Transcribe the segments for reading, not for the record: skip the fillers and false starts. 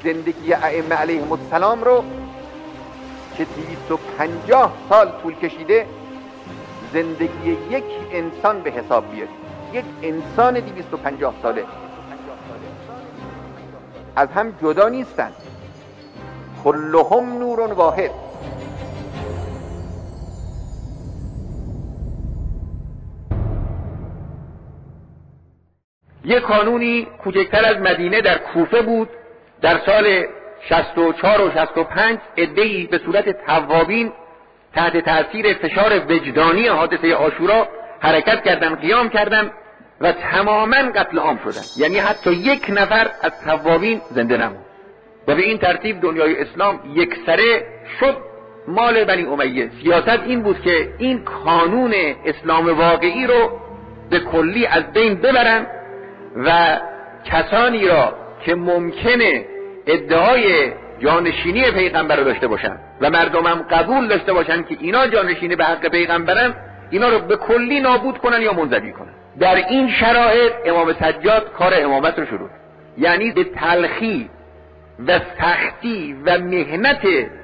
زندگی ائمه علیهم السلام رو که 250 سال طول کشیده زندگی یک انسان به حساب بیارید. یک انسان 250 ساله از هم جدا نیستن، کلهم نور واحد. یک قانونی کوچکتر از مدینه در کوفه بود در سال 64 و 65. عده‌ای به صورت توابین تحت تأثیر فشار وجدانی حادثه عاشورا حرکت کردن، قیام کردن و تماما قتل عام شدن. یعنی حتی یک نفر از توابین زنده نموند و به این ترتیب دنیای اسلام یکسره شد مال بنی امیه. سیاست این بود که این قانون اسلام واقعی رو به کلی از بین ببرن و کسانی را که ممکنه ادعای جانشینی پیغمبر رو داشته باشن و مردم هم قبول داشته باشن که اینا جانشینی به حق پیغمبرن، اینا رو به کلی نابود کنن یا منزوی کنن. در این شرایط امام سجاد کار امامت رو شروع، یعنی به تلخی و سختی و مهنت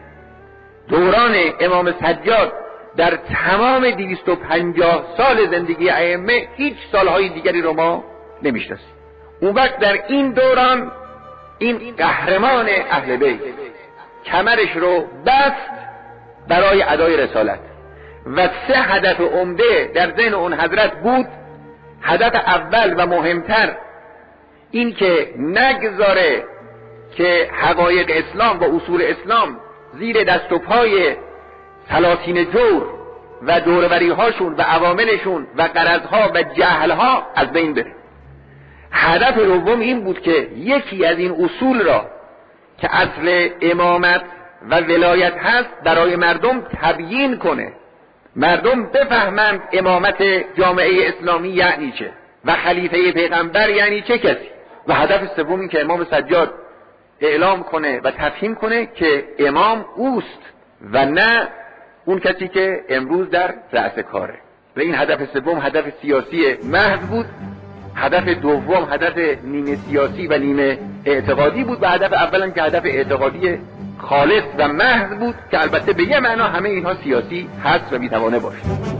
دوران امام سجاد در تمام 250 سال زندگی ائمه هیچ سالهای دیگری رو ما نمیشناسیم. اون وقت در این دوران این قهرمان اهل بیت کمرش رو بست برای ادای رسالت و 3 هدف عمده در ذهن اون حضرت بود. هدف اول و مهمتر این که نگذاره که حقایق اسلام و اصول اسلام زیر دست و پای سلاطین جور و دوروری هاشون و عواملشون و غرضها و جهلها از بین بره. هدف دوم این بود که یکی از این اصول را که اصل امامت و ولایت هست برای مردم تبیین کنه، مردم بفهمند امامت جامعه اسلامی یعنی چه و خلیفه پیغمبر یعنی چه کسی. و هدف سوم این که امام سجاد اعلام کنه و تفهیم کنه که امام اوست و نه اون کسی که امروز در رأس کاره. و این هدف سوم هدف سیاسی محض بود. هدف دوم هدف نیمه سیاسی و نیمه اعتقادی بود و هدف اول هم که هدف اعتقادی خالص و محض بود که البته به یه معنا همه اینها سیاسی هست و میتوانه باشه.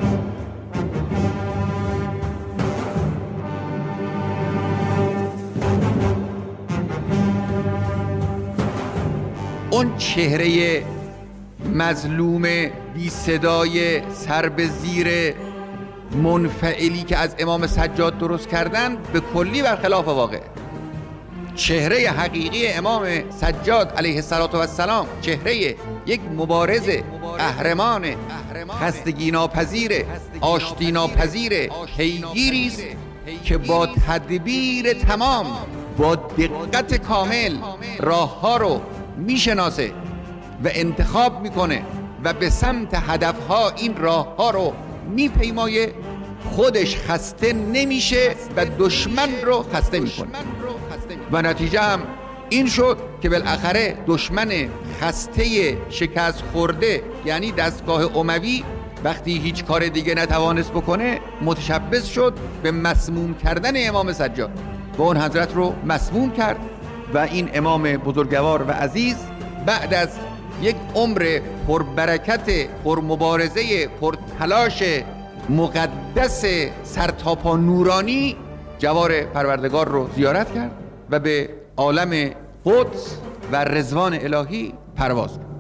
اون چهره مظلوم بی صدای سر به زیر منفعلی که از امام سجاد درست کردن به کلی برخلاف واقع. چهره حقیقی امام سجاد علیه السلام چهره یک مبارز قهرمان، خستگی ناپذیر، آشتی ناپذیر، پیگیری است که با تدبیر تمام، با دقت کامل راهها رو میشناسه و انتخاب میکنه و به سمت هدفها این راهها رو میپیمایه. خودش خسته نمیشه و دشمن رو خسته میکنه و نتیجه هم این شد که بالاخره دشمن خسته شکست خورده یعنی دستگاه اموی وقتی هیچ کار دیگه نتوانست بکنه متشبث شد به مسموم کردن امام سجاد و اون حضرت رو مسموم کرد. و این امام بزرگوار و عزیز بعد از یک عمر پربرکت، پرمبارزه، پرتلاش مقدس سرتاپا نورانی جوار پروردگار رو زیارت کرد و به عالم قدس و رضوان الهی پرواز کرد.